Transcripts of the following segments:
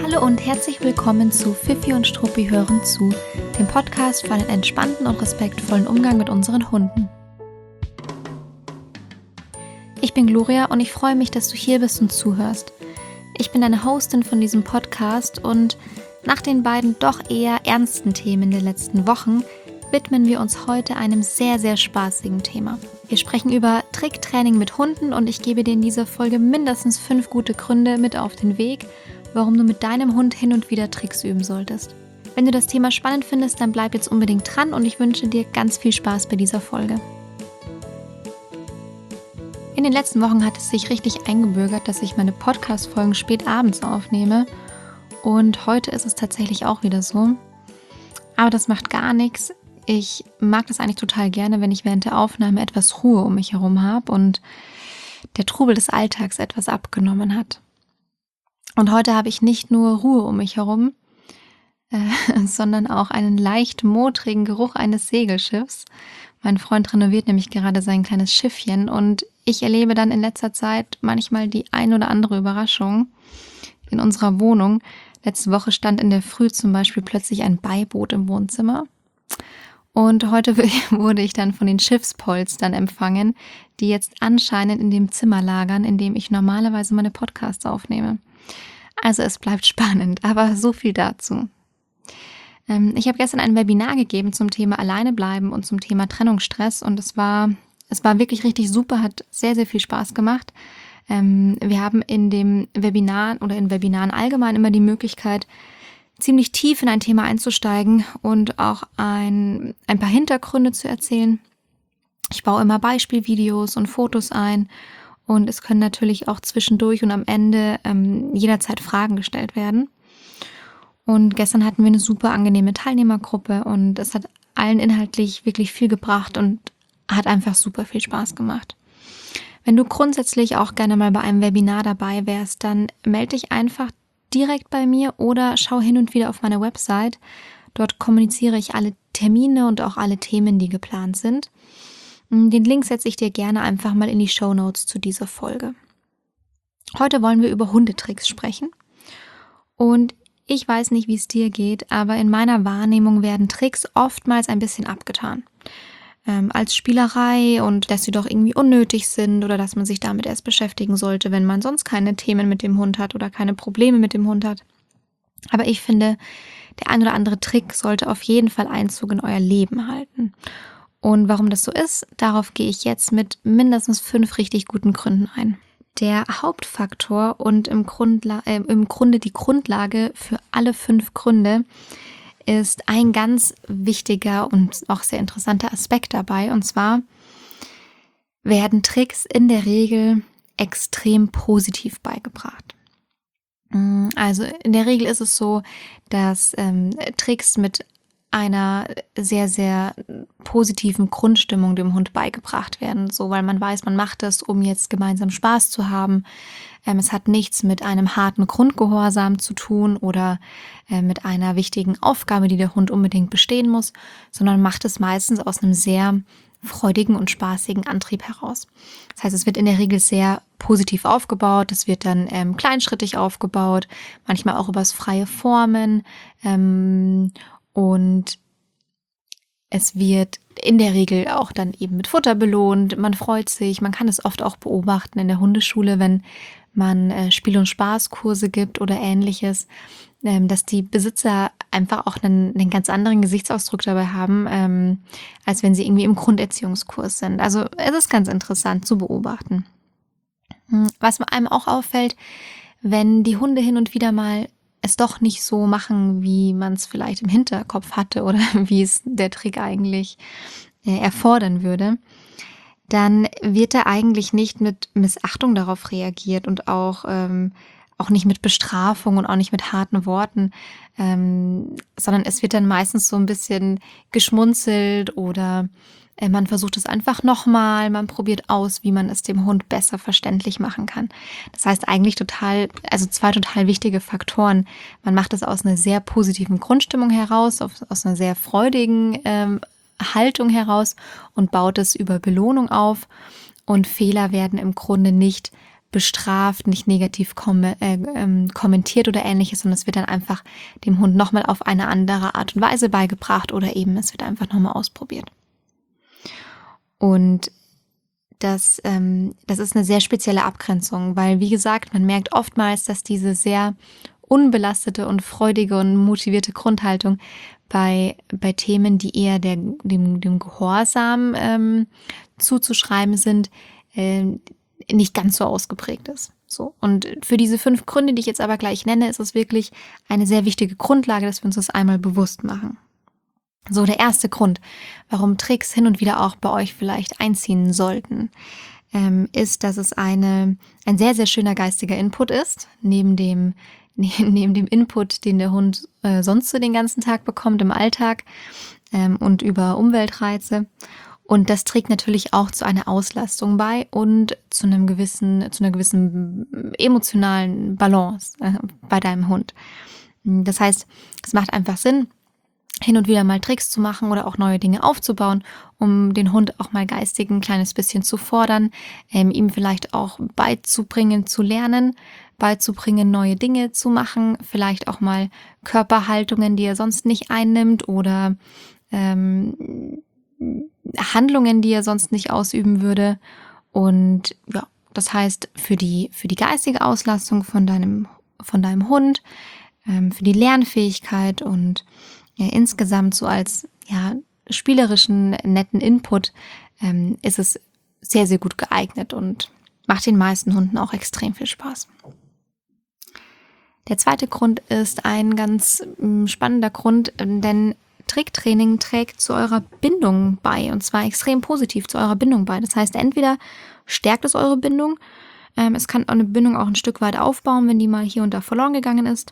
Hallo und herzlich willkommen zu Fifi und Struppi hören zu, dem Podcast für einen entspannten und respektvollen Umgang mit unseren Hunden. Ich bin Gloria und ich freue mich, dass du hier bist und zuhörst. Ich bin deine Hostin von diesem Podcast und nach den beiden doch eher ernsten Themen der letzten Wochen widmen wir uns heute einem sehr, sehr spaßigen Thema. Wir sprechen über Tricktraining mit Hunden und ich gebe dir in dieser Folge mindestens 5 gute Gründe mit auf den Weg, warum du mit deinem Hund hin und wieder Tricks üben solltest. Wenn du das Thema spannend findest, dann bleib jetzt unbedingt dran und ich wünsche dir ganz viel Spaß bei dieser Folge. In den letzten Wochen hat es sich richtig eingebürgert, dass ich meine Podcast-Folgen spät abends aufnehme und heute ist es tatsächlich auch wieder so. Aber das macht gar nichts. Ich mag das eigentlich total gerne, wenn ich während der Aufnahme etwas Ruhe um mich herum habe und der Trubel des Alltags etwas abgenommen hat. Und heute habe ich nicht nur Ruhe um mich herum, sondern auch einen leicht modrigen Geruch eines Segelschiffs. Mein Freund renoviert nämlich gerade sein kleines Schiffchen und ich erlebe dann in letzter Zeit manchmal die ein oder andere Überraschung in unserer Wohnung. Letzte Woche stand in der Früh zum Beispiel plötzlich ein Beiboot im Wohnzimmer. Und heute wurde ich dann von den Schiffspolstern empfangen, die jetzt anscheinend in dem Zimmer lagern, in dem ich normalerweise meine Podcasts aufnehme. Also es bleibt spannend, aber so viel dazu. Ich habe gestern ein Webinar gegeben zum Thema Alleine bleiben und zum Thema Trennungsstress und es war wirklich richtig super, hat sehr, sehr viel Spaß gemacht. Wir haben in dem Webinar oder in Webinaren allgemein immer die Möglichkeit, ziemlich tief in ein Thema einzusteigen und auch ein paar Hintergründe zu erzählen. Ich baue immer Beispielvideos und Fotos ein und es können natürlich auch zwischendurch und am Ende jederzeit Fragen gestellt werden. Und gestern hatten wir eine super angenehme Teilnehmergruppe und es hat allen inhaltlich wirklich viel gebracht und hat einfach super viel Spaß gemacht. Wenn du grundsätzlich auch gerne mal bei einem Webinar dabei wärst, dann melde dich einfach direkt bei mir oder schau hin und wieder auf meiner Website. Dort kommuniziere ich alle Termine und auch alle Themen, die geplant sind. Den Link setze ich dir gerne einfach mal in die Shownotes zu dieser Folge. Heute wollen wir über Hundetricks sprechen. Und ich weiß nicht, wie es dir geht, aber in meiner Wahrnehmung werden Tricks oftmals ein bisschen abgetan. Als Spielerei und dass sie doch irgendwie unnötig sind oder dass man sich damit erst beschäftigen sollte, wenn man sonst keine Themen mit dem Hund hat oder keine Probleme mit dem Hund hat. Aber ich finde, der ein oder andere Trick sollte auf jeden Fall Einzug in euer Leben halten. Und warum das so ist, darauf gehe ich jetzt mit mindestens 5 richtig guten Gründen ein. Der Hauptfaktor und im Grunde die Grundlage für alle 5 Gründe ist ein ganz wichtiger und auch sehr interessanter Aspekt dabei. Und zwar werden Tricks in der Regel extrem positiv beigebracht. Also in der Regel ist es so, dass Tricks mit einer sehr, sehr positiven Grundstimmung dem Hund beigebracht werden. So, weil man weiß, man macht das, um jetzt gemeinsam Spaß zu haben. Es hat nichts mit einem harten Grundgehorsam zu tun oder mit einer wichtigen Aufgabe, die der Hund unbedingt bestehen muss, sondern macht es meistens aus einem sehr freudigen und spaßigen Antrieb heraus. Das heißt, es wird in der Regel sehr positiv aufgebaut, es wird dann kleinschrittig aufgebaut, manchmal auch übers freie Formen und es wird in der Regel auch dann eben mit Futter belohnt, man freut sich, man kann es oft auch beobachten in der Hundeschule, wenn man Spiel- und Spaßkurse gibt oder ähnliches, dass die Besitzer einfach auch einen ganz anderen Gesichtsausdruck dabei haben, als wenn sie irgendwie im Grunderziehungskurs sind. Also es ist ganz interessant zu beobachten. Was einem auch auffällt, wenn die Hunde hin und wieder mal es doch nicht so machen, wie man es vielleicht im Hinterkopf hatte oder wie es der Trick eigentlich erfordern würde, dann wird da eigentlich nicht mit Missachtung darauf reagiert und auch nicht mit Bestrafung und auch nicht mit harten Worten, sondern es wird dann meistens so ein bisschen geschmunzelt oder man versucht es einfach nochmal, man probiert aus, wie man es dem Hund besser verständlich machen kann. Das heißt eigentlich 2 total wichtige Faktoren. Man macht es aus einer sehr positiven Grundstimmung heraus, aus einer sehr freudigen Haltung heraus und baut es über Belohnung auf. Und Fehler werden im Grunde nicht bestraft, nicht negativ kommentiert oder ähnliches, sondern es wird dann einfach dem Hund nochmal auf eine andere Art und Weise beigebracht oder eben es wird einfach nochmal ausprobiert. Und das ist eine sehr spezielle Abgrenzung, weil, wie gesagt, man merkt oftmals, dass diese sehr unbelastete und freudige und motivierte Grundhaltung bei Themen, die eher dem Gehorsam zuzuschreiben sind, nicht ganz so ausgeprägt ist. So. Und für diese 5 Gründe, die ich jetzt aber gleich nenne, ist es wirklich eine sehr wichtige Grundlage, dass wir uns das einmal bewusst machen. So, der erste Grund, warum Tricks hin und wieder auch bei euch vielleicht einziehen sollten, ist, dass es ein sehr, sehr schöner geistiger Input ist, neben dem Input, den der Hund sonst so den ganzen Tag bekommt im Alltag und über Umweltreize. Und das trägt natürlich auch zu einer Auslastung bei und zu einer gewissen emotionalen Balance bei deinem Hund. Das heißt, es macht einfach Sinn, hin und wieder mal Tricks zu machen oder auch neue Dinge aufzubauen, um den Hund auch mal geistig ein kleines bisschen zu fordern, ihm vielleicht auch beizubringen, zu lernen, beizubringen, neue Dinge zu machen, vielleicht auch mal Körperhaltungen, die er sonst nicht einnimmt oder Handlungen, die er sonst nicht ausüben würde. Und ja, das heißt, für die geistige Auslastung von deinem Hund, für die Lernfähigkeit und insgesamt so als spielerischen, netten Input ist es sehr, sehr gut geeignet und macht den meisten Hunden auch extrem viel Spaß. Der zweite Grund ist ein ganz spannender Grund, denn Tricktraining trägt zu eurer Bindung bei und zwar extrem positiv zu eurer Bindung bei. Das heißt, entweder stärkt es eure Bindung, es kann eine Bindung auch ein Stück weit aufbauen, wenn die mal hier und da verloren gegangen ist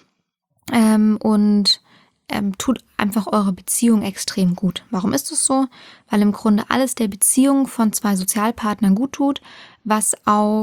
und tut einfach eure Beziehung extrem gut. Warum ist das so? Weil im Grunde alles der Beziehung von 2 Sozialpartnern gut tut, was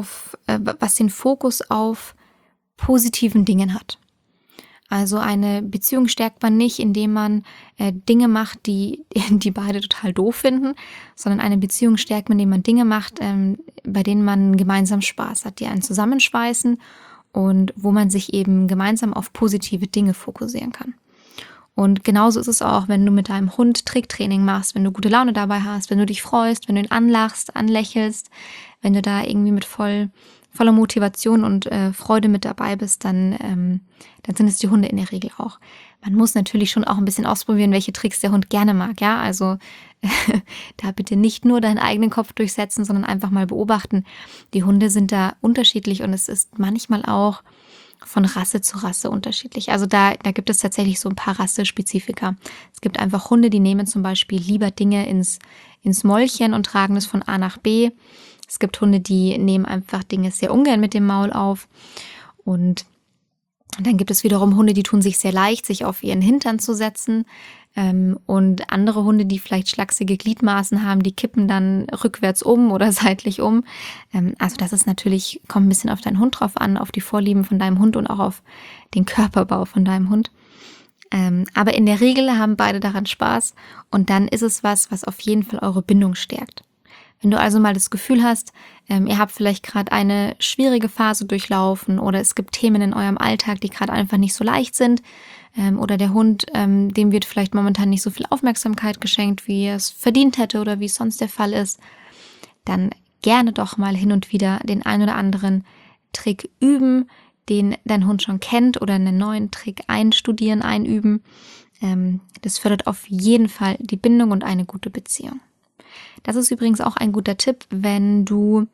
den Fokus auf positiven Dingen hat. Also eine Beziehung stärkt man nicht, indem man Dinge macht, die beide total doof finden, sondern eine Beziehung stärkt man, indem man Dinge macht, bei denen man gemeinsam Spaß hat, die einen zusammenschweißen und wo man sich eben gemeinsam auf positive Dinge fokussieren kann. Und genauso ist es auch, wenn du mit deinem Hund Tricktraining machst, wenn du gute Laune dabei hast, wenn du dich freust, wenn du ihn anlachst, anlächelst, wenn du da irgendwie mit voller Motivation und Freude mit dabei bist, dann sind es die Hunde in der Regel auch. Man muss natürlich schon auch ein bisschen ausprobieren, welche Tricks der Hund gerne mag, ja, also da bitte nicht nur deinen eigenen Kopf durchsetzen, sondern einfach mal beobachten. Die Hunde sind da unterschiedlich und es ist manchmal auch von Rasse zu Rasse unterschiedlich. Also da gibt es tatsächlich so ein paar Rassespezifika. Es gibt einfach Hunde, die nehmen zum Beispiel lieber Dinge ins Mäulchen und tragen es von A nach B. Es gibt Hunde, die nehmen einfach Dinge sehr ungern mit dem Maul auf. Und dann gibt es wiederum Hunde, die tun sich sehr leicht, sich auf ihren Hintern zu setzen. Und andere Hunde, die vielleicht schlachsige Gliedmaßen haben, die kippen dann rückwärts um oder seitlich um. Also das ist natürlich, kommt ein bisschen auf deinen Hund drauf an, auf die Vorlieben von deinem Hund und auch auf den Körperbau von deinem Hund. Aber in der Regel haben beide daran Spaß und dann ist es was auf jeden Fall eure Bindung stärkt. Wenn du also mal das Gefühl hast, ihr habt vielleicht gerade eine schwierige Phase durchlaufen oder es gibt Themen in eurem Alltag, die gerade einfach nicht so leicht sind oder der Hund, dem wird vielleicht momentan nicht so viel Aufmerksamkeit geschenkt, wie er es verdient hätte oder wie es sonst der Fall ist, dann gerne doch mal hin und wieder den ein oder anderen Trick üben, den dein Hund schon kennt oder einen neuen Trick einüben. Das fördert auf jeden Fall die Bindung und eine gute Beziehung. Das ist übrigens auch ein guter Tipp, wenn du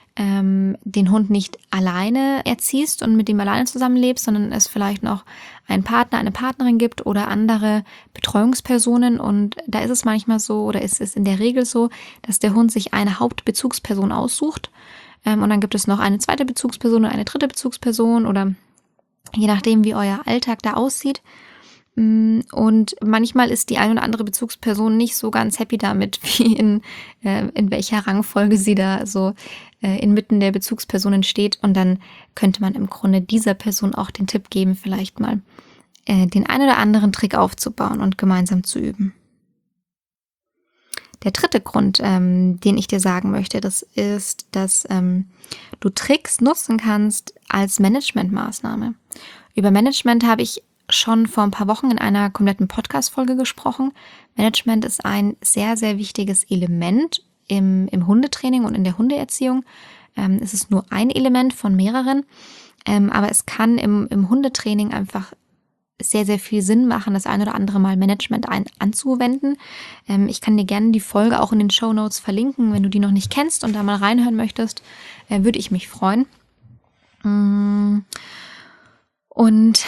den Hund nicht alleine erziehst und mit ihm alleine zusammenlebst, sondern es vielleicht noch einen Partner, eine Partnerin gibt oder andere Betreuungspersonen. Und da ist es manchmal so oder ist es in der Regel so, dass der Hund sich eine Hauptbezugsperson aussucht. Und dann gibt es noch eine zweite Bezugsperson oder eine dritte Bezugsperson oder je nachdem, wie euer Alltag da aussieht. Und manchmal ist die eine oder andere Bezugsperson nicht so ganz happy damit, wie in welcher Rangfolge sie da so inmitten der Bezugspersonen steht. Und dann könnte man im Grunde dieser Person auch den Tipp geben, vielleicht mal den einen oder anderen Trick aufzubauen und gemeinsam zu üben. Der dritte Grund, den ich dir sagen möchte, das ist, dass du Tricks nutzen kannst als Managementmaßnahme. Über Management habe ich schon vor ein paar Wochen in einer kompletten Podcast-Folge gesprochen. Management ist ein sehr, sehr wichtiges Element im Hundetraining und in der Hundeerziehung. Es ist nur ein Element von mehreren, aber es kann im Hundetraining einfach sehr, sehr viel Sinn machen, das ein oder andere Mal Management anzuwenden. Ich kann dir gerne die Folge auch in den Shownotes verlinken. Wenn du die noch nicht kennst und da mal reinhören möchtest, würde ich mich freuen. Und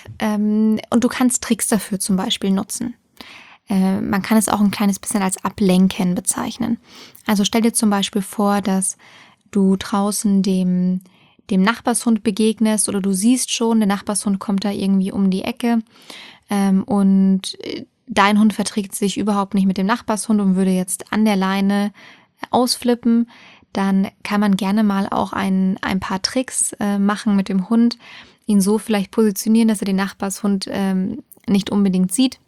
du kannst Tricks dafür zum Beispiel nutzen. Man kann es auch ein kleines bisschen als Ablenken bezeichnen. Also stell dir zum Beispiel vor, dass du draußen dem Nachbarshund begegnest oder du siehst schon, der Nachbarshund kommt da irgendwie um die Ecke und dein Hund verträgt sich überhaupt nicht mit dem Nachbarshund und würde jetzt an der Leine ausflippen. Dann kann man gerne mal auch ein paar Tricks machen mit dem Hund, ihn so vielleicht positionieren, dass er den Nachbarshund nicht unbedingt sieht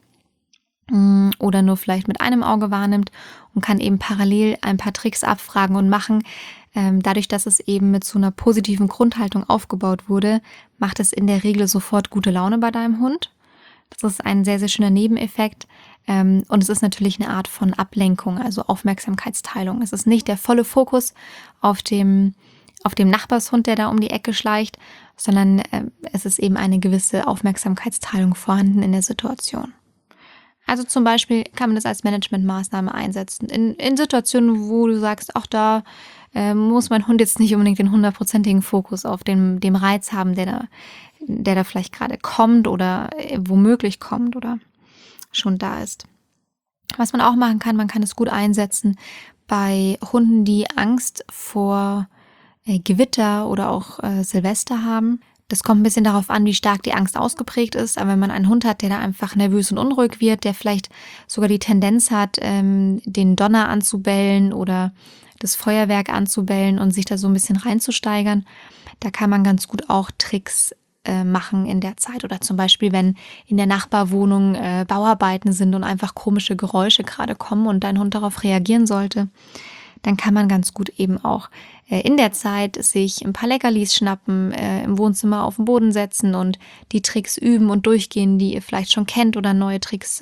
oder nur vielleicht mit einem Auge wahrnimmt und kann eben parallel ein paar Tricks abfragen und machen. Dadurch, dass es eben mit so einer positiven Grundhaltung aufgebaut wurde, macht es in der Regel sofort gute Laune bei deinem Hund. Das ist ein sehr, sehr schöner Nebeneffekt. Und es ist natürlich eine Art von Ablenkung, also Aufmerksamkeitsteilung. Es ist nicht der volle Fokus auf dem Nachbarshund, der da um die Ecke schleicht, sondern es ist eben eine gewisse Aufmerksamkeitsteilung vorhanden in der Situation. Also zum Beispiel kann man das als Managementmaßnahme einsetzen. In Situationen, wo du sagst, ach, da muss mein Hund jetzt nicht unbedingt den 100%igen Fokus auf dem Reiz haben, der da vielleicht gerade kommt oder womöglich kommt oder schon da ist. Was man auch machen kann, man kann es gut einsetzen bei Hunden, die Angst vor Gewitter oder auch Silvester haben. Das kommt ein bisschen darauf an, wie stark die Angst ausgeprägt ist. Aber wenn man einen Hund hat, der da einfach nervös und unruhig wird, der vielleicht sogar die Tendenz hat, den Donner anzubellen oder das Feuerwerk anzubellen und sich da so ein bisschen reinzusteigern, da kann man ganz gut auch Tricks machen in der Zeit. Oder zum Beispiel, wenn in der Nachbarwohnung Bauarbeiten sind und einfach komische Geräusche gerade kommen und dein Hund darauf reagieren sollte, dann kann man ganz gut eben auch in der Zeit sich ein paar Leckerlis schnappen, im Wohnzimmer auf den Boden setzen und die Tricks üben und durchgehen, die ihr vielleicht schon kennt, oder neue Tricks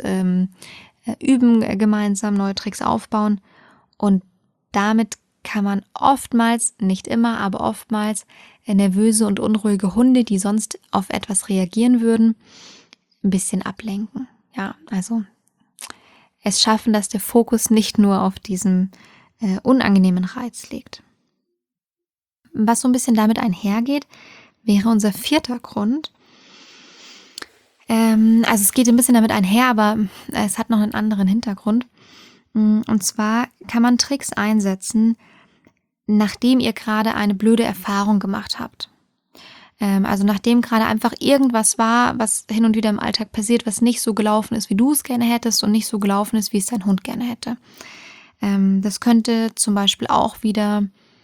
üben, gemeinsam neue Tricks aufbauen. Und damit kann man oftmals, nicht immer, aber oftmals nervöse und unruhige Hunde, die sonst auf etwas reagieren würden, ein bisschen ablenken. Ja, also es schaffen, dass der Fokus nicht nur auf diesem unangenehmen Reiz liegt. Was so ein bisschen damit einhergeht, wäre unser vierter Grund. Also es geht ein bisschen damit einher, aber es hat noch einen anderen Hintergrund. Und zwar kann man Tricks einsetzen, nachdem ihr gerade eine blöde Erfahrung gemacht habt. Also nachdem gerade einfach irgendwas war, was hin und wieder im Alltag passiert, was nicht so gelaufen ist, wie du es gerne hättest und nicht so gelaufen ist, wie es dein Hund gerne hätte. Das könnte zum Beispiel auch wieder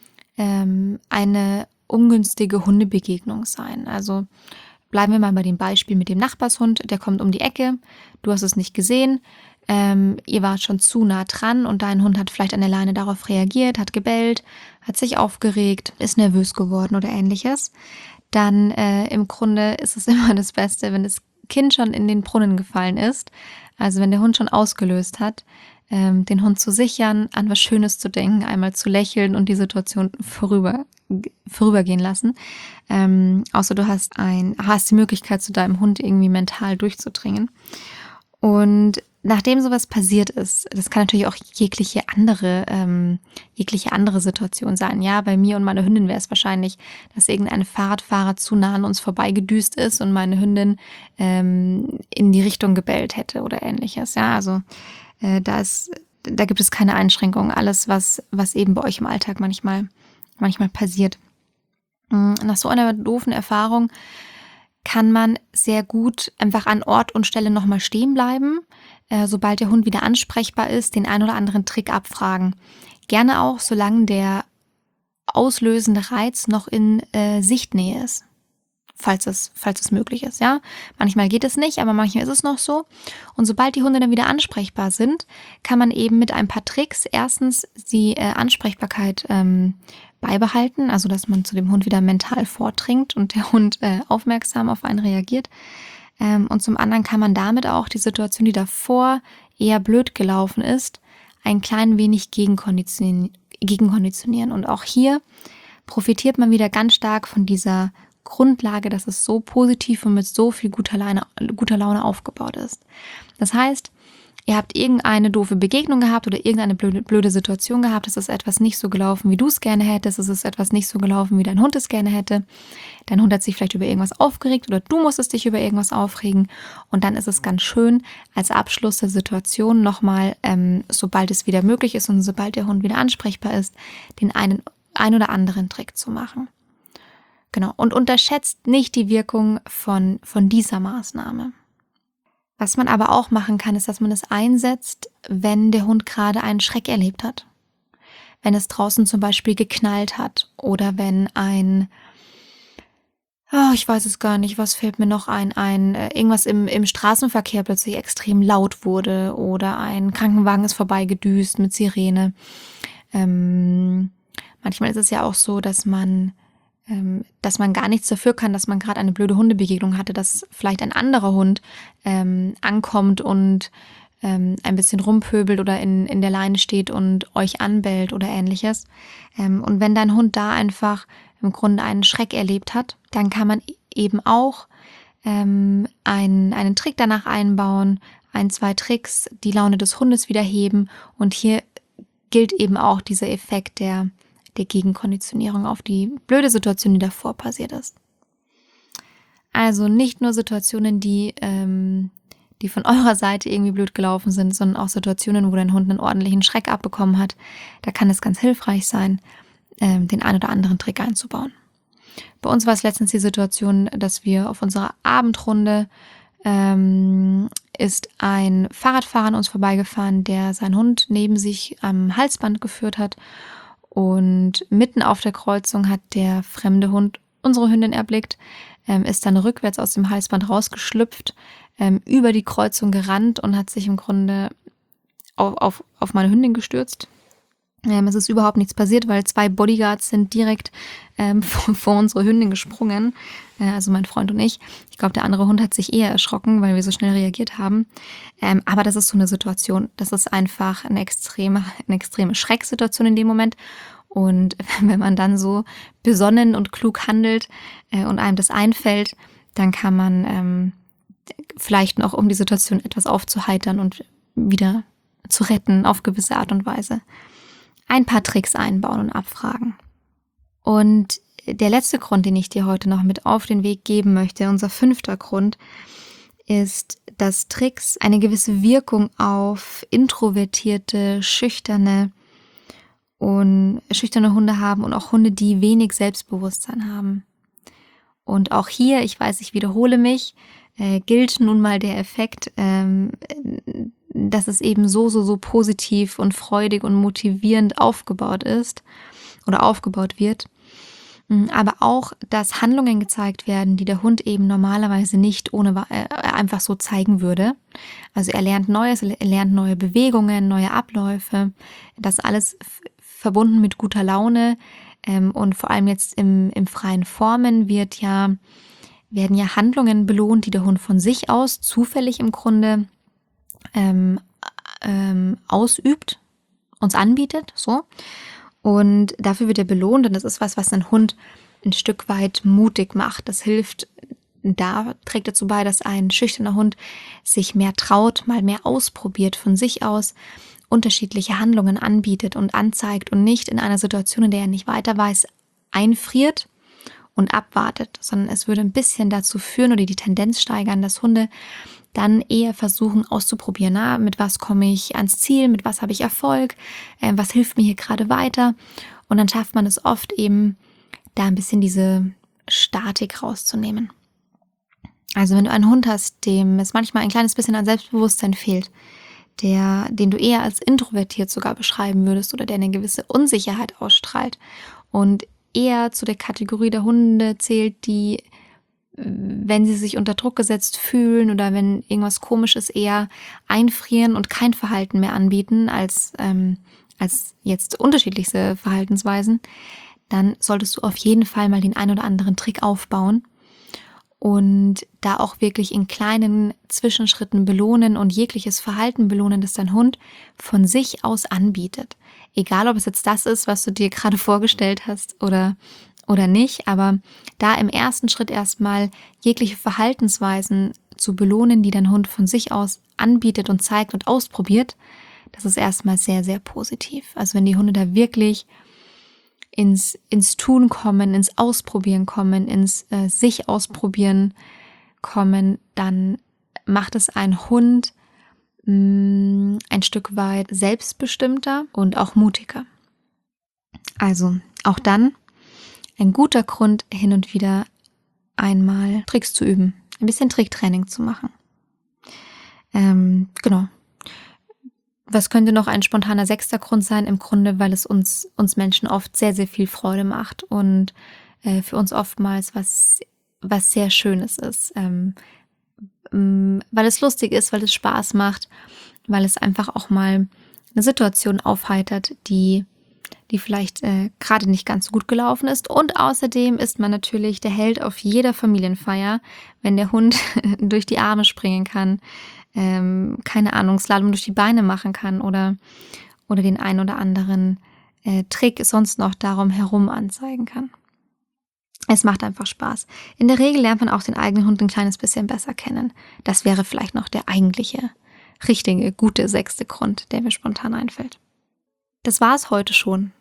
eine ungünstige Hundebegegnung sein. Also bleiben wir mal bei dem Beispiel mit dem Nachbarshund, der kommt um die Ecke, du hast es nicht gesehen, ihr wart schon zu nah dran und dein Hund hat vielleicht an der Leine darauf reagiert, hat gebellt, hat sich aufgeregt, ist nervös geworden oder ähnliches. Dann im Grunde ist es immer das Beste, wenn das Kind schon in den Brunnen gefallen ist, also wenn der Hund schon ausgelöst hat, den Hund zu sichern, an was Schönes zu denken, einmal zu lächeln und die Situation vorübergehen lassen. Außer du hast die Möglichkeit, zu deinem Hund irgendwie mental durchzudringen. Und nachdem sowas passiert ist, das kann natürlich auch jegliche andere Situation sein. Ja, bei mir und meiner Hündin wäre es wahrscheinlich, dass irgendein Fahrradfahrer zu nah an uns vorbeigedüst ist und meine Hündin in die Richtung gebellt hätte oder ähnliches. Ja, also da gibt es keine Einschränkungen. Alles, was eben bei euch im Alltag manchmal passiert. Nach so einer doofen Erfahrung kann man sehr gut einfach an Ort und Stelle nochmal stehen bleiben, sobald der Hund wieder ansprechbar ist, den ein oder anderen Trick abfragen. Gerne auch, solange der auslösende Reiz noch in Sichtnähe ist. falls es möglich ist, ja. Manchmal geht es nicht, aber manchmal ist es noch so. Und sobald die Hunde dann wieder ansprechbar sind, kann man eben mit ein paar Tricks erstens die Ansprechbarkeit beibehalten, also dass man zu dem Hund wieder mental vordringt und der Hund aufmerksam auf einen reagiert. Und zum anderen kann man damit auch die Situation, die davor eher blöd gelaufen ist, ein klein wenig gegenkonditionieren. Und auch hier profitiert man wieder ganz stark von dieser Grundlage, dass es so positiv und mit so viel guter Laune aufgebaut ist. Das heißt, ihr habt irgendeine doofe Begegnung gehabt oder irgendeine blöde Situation gehabt, es ist etwas nicht so gelaufen, wie du es gerne hättest, es ist etwas nicht so gelaufen, wie dein Hund es gerne hätte. Dein Hund hat sich vielleicht über irgendwas aufgeregt oder du musstest dich über irgendwas aufregen und dann ist es ganz schön, als Abschluss der Situation nochmal, sobald es wieder möglich ist und sobald der Hund wieder ansprechbar ist, den ein oder anderen Trick zu machen. Genau, und unterschätzt nicht die Wirkung von dieser Maßnahme. Was man aber auch machen kann, ist, dass man es einsetzt, wenn der Hund gerade einen Schreck erlebt hat. Wenn es draußen zum Beispiel geknallt hat oder wenn ich weiß es gar nicht, was fällt mir noch irgendwas im Straßenverkehr plötzlich extrem laut wurde oder ein Krankenwagen ist vorbeigedüst mit Sirene. Manchmal ist es ja auch so, dass man gar nichts dafür kann, dass man gerade eine blöde Hundebegegnung hatte, dass vielleicht ein anderer Hund ankommt und ein bisschen rumpöbelt oder in der Leine steht und euch anbellt oder ähnliches. Und wenn dein Hund da einfach im Grunde einen Schreck erlebt hat, dann kann man eben auch einen Trick danach einbauen, 1, 2 Tricks, die Laune des Hundes wieder heben. Und hier gilt eben auch dieser Effekt der Gegenkonditionierung auf die blöde Situation, die davor passiert ist. Also nicht nur Situationen, die von eurer Seite irgendwie blöd gelaufen sind, sondern auch Situationen, wo dein Hund einen ordentlichen Schreck abbekommen hat. Da kann es ganz hilfreich sein, den ein oder anderen Trick einzubauen. Bei uns war es letztens die Situation, dass wir auf unserer Abendrunde ist ein Fahrradfahrer an uns vorbeigefahren, der seinen Hund neben sich am Halsband geführt hat. Und mitten auf der Kreuzung hat der fremde Hund unsere Hündin erblickt, ist dann rückwärts aus dem Halsband rausgeschlüpft, über die Kreuzung gerannt und hat sich im Grunde auf meine Hündin gestürzt. Es ist überhaupt nichts passiert, weil 2 Bodyguards sind direkt vor unsere Hündin gesprungen, also mein Freund und ich. Ich glaube, der andere Hund hat sich eher erschrocken, weil wir so schnell reagiert haben. Aber das ist so eine Situation, das ist einfach eine extreme Schrecksituation in dem Moment. Und wenn man dann so besonnen und klug handelt und einem das einfällt, dann kann man vielleicht noch, um die Situation etwas aufzuheitern und wieder zu retten auf gewisse Art und Weise, ein paar Tricks einbauen und abfragen. Und der letzte Grund, den ich dir heute noch mit auf den Weg geben möchte, unser 5. Grund, ist, dass Tricks eine gewisse Wirkung auf introvertierte, schüchterne Hunde haben und auch Hunde, die wenig Selbstbewusstsein haben. Und auch hier, ich weiß, ich wiederhole mich, gilt nun mal der Effekt, dass es eben so positiv und freudig und motivierend aufgebaut ist oder aufgebaut wird. Aber auch, dass Handlungen gezeigt werden, die der Hund eben normalerweise nicht einfach so zeigen würde. Also er lernt Neues, er lernt neue Bewegungen, neue Abläufe. Das alles verbunden mit guter Laune. Und vor allem jetzt im freien Formen werden ja Handlungen belohnt, die der Hund von sich aus zufällig im Grunde ausübt, uns anbietet, so. Und dafür wird er belohnt und das ist was einen Hund ein Stück weit mutig macht. Das hilft, da trägt dazu bei, dass ein schüchterner Hund sich mehr traut, mal mehr ausprobiert von sich aus, unterschiedliche Handlungen anbietet und anzeigt und nicht in einer Situation, in der er nicht weiter weiß, einfriert und abwartet, sondern es würde ein bisschen dazu führen oder die Tendenz steigern, dass Hunde dann eher versuchen auszuprobieren, mit was komme ich ans Ziel, mit was habe ich Erfolg, was hilft mir hier gerade weiter. Und dann schafft man es oft eben, da ein bisschen diese Statik rauszunehmen. Also wenn du einen Hund hast, dem es manchmal ein kleines bisschen an Selbstbewusstsein fehlt, den du eher als introvertiert sogar beschreiben würdest oder der eine gewisse Unsicherheit ausstrahlt und eher zu der Kategorie der Hunde zählt, die wenn sie sich unter Druck gesetzt fühlen oder wenn irgendwas komisch ist, eher einfrieren und kein Verhalten mehr anbieten als jetzt unterschiedlichste Verhaltensweisen, dann solltest du auf jeden Fall mal den ein oder anderen Trick aufbauen und da auch wirklich in kleinen Zwischenschritten belohnen und jegliches Verhalten belohnen, das dein Hund von sich aus anbietet. Egal, ob es jetzt das ist, was du dir gerade vorgestellt hast oder nicht, aber da im ersten Schritt erstmal jegliche Verhaltensweisen zu belohnen, die dein Hund von sich aus anbietet und zeigt und ausprobiert, das ist erstmal sehr, sehr positiv. Also wenn die Hunde da wirklich ins Tun kommen, ins Ausprobieren kommen, ins sich ausprobieren kommen, dann macht es einen Hund ein Stück weit selbstbestimmter und auch mutiger. Also auch dann ein guter Grund, hin und wieder einmal Tricks zu üben, ein bisschen Tricktraining zu machen. Genau. Was könnte noch ein spontaner 6. Grund sein? Im Grunde, weil es uns Menschen oft sehr, sehr viel Freude macht und für uns oftmals was sehr Schönes ist. Weil es lustig ist, weil es Spaß macht, weil es einfach auch mal eine Situation aufheitert, die vielleicht gerade nicht ganz so gut gelaufen ist. Und außerdem ist man natürlich der Held auf jeder Familienfeier, wenn der Hund durch die Arme springen kann, keine Ahnung, Slalom durch die Beine machen kann oder den ein oder anderen Trick sonst noch darum herum anzeigen kann. Es macht einfach Spaß. In der Regel lernt man auch den eigenen Hund ein kleines bisschen besser kennen. Das wäre vielleicht noch der eigentliche, richtige, gute 6. Grund, der mir spontan einfällt. Das war es heute schon.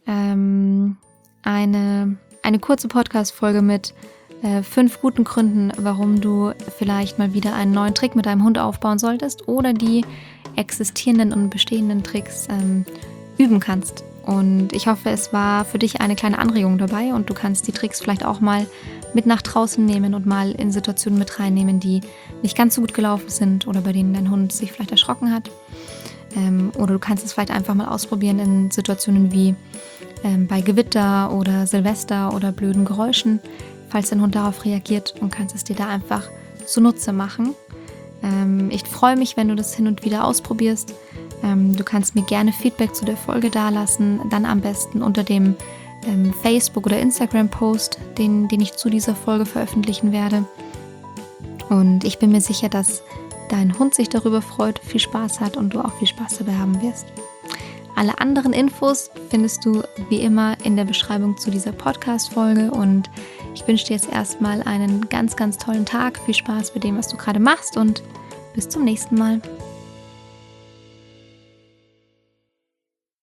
Eine kurze Podcast-Folge mit 5 guten Gründen, warum du vielleicht mal wieder einen neuen Trick mit deinem Hund aufbauen solltest oder die existierenden und bestehenden Tricks üben kannst. Und ich hoffe, es war für dich eine kleine Anregung dabei und du kannst die Tricks vielleicht auch mal mit nach draußen nehmen und mal in Situationen mit reinnehmen, die nicht ganz so gut gelaufen sind oder bei denen dein Hund sich vielleicht erschrocken hat. Oder du kannst es vielleicht einfach mal ausprobieren in Situationen wie bei Gewitter oder Silvester oder blöden Geräuschen, falls dein Hund darauf reagiert, und kannst es dir da einfach zunutze machen. Ich freue mich, wenn du das hin und wieder ausprobierst. Du kannst mir gerne Feedback zu der Folge dalassen, dann am besten unter dem Facebook- oder Instagram-Post, den ich zu dieser Folge veröffentlichen werde. Und ich bin mir sicher, dass dein Hund sich darüber freut, viel Spaß hat und du auch viel Spaß dabei haben wirst. Alle anderen Infos findest du wie immer in der Beschreibung zu dieser Podcast-Folge und ich wünsche dir jetzt erstmal einen ganz, ganz tollen Tag. Viel Spaß bei dem, was du gerade machst und bis zum nächsten Mal.